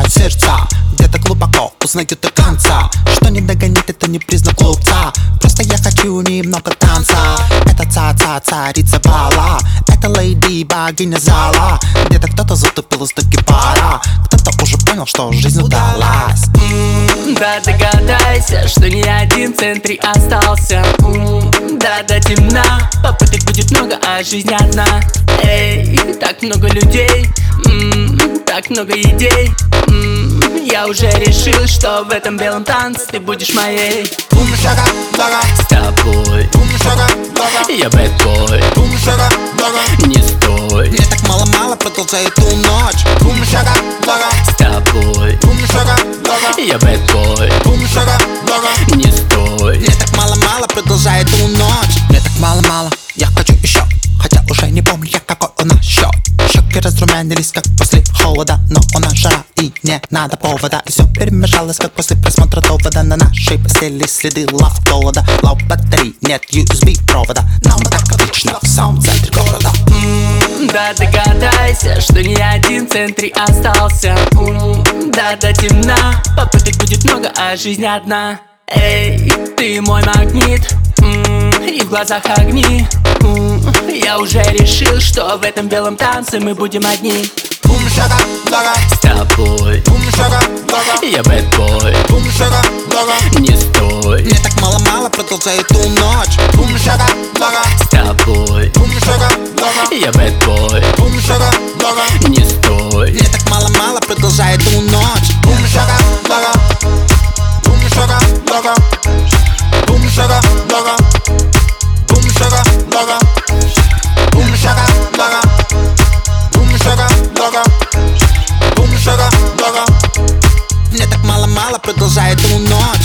сердца где-то глубоко узнают до конца, что не догонит, это не признак глупца. Просто я хочу немного танца. Это ца-ца, царица бала, это леди, богиня зала. Где-то кто-то затупил из таки пара, кто-то уже понял, что жизнь удалась. Да, догадайся, что ни один в центре остался. Да, до темна, попыток будет много, а жизнь одна. Эй, так много людей, так много идей. Я уже решил, что в этом белом танце ты будешь моей. С тобой я бэдбой. Не стой, Мне так мало-мало, продолжай эту ночь. с тобой я бэдбой. Не стой, Мне так мало-мало, продолжай эту ночь. Мне так мало-мало, я хочу еще, хотя уже не помню я, какой у нас счет. Щеки разрумянились, как после холода, но у нас жара и не надо повода. И все перемешалось, как после просмотра довода. На нашей постели следы лав голода. Лав батареи, нет USB провода, но мы так отлично в самом центре города. да, догадайся, что ни один в центре остался. Да, до темна, попыток будет много, а жизнь одна. Эй, ты мой магнит, и в глазах огни. Я уже решил, что в этом белом танце мы будем одни. С тобой я бэдбой. Не стой, Мне так мало-мало, продолжай эту ночь. с тобой я бэдбой. Не стой, Мне так мало-мало, продолжай эту ночь. Мне так мало-мало, продолжай эту ночь.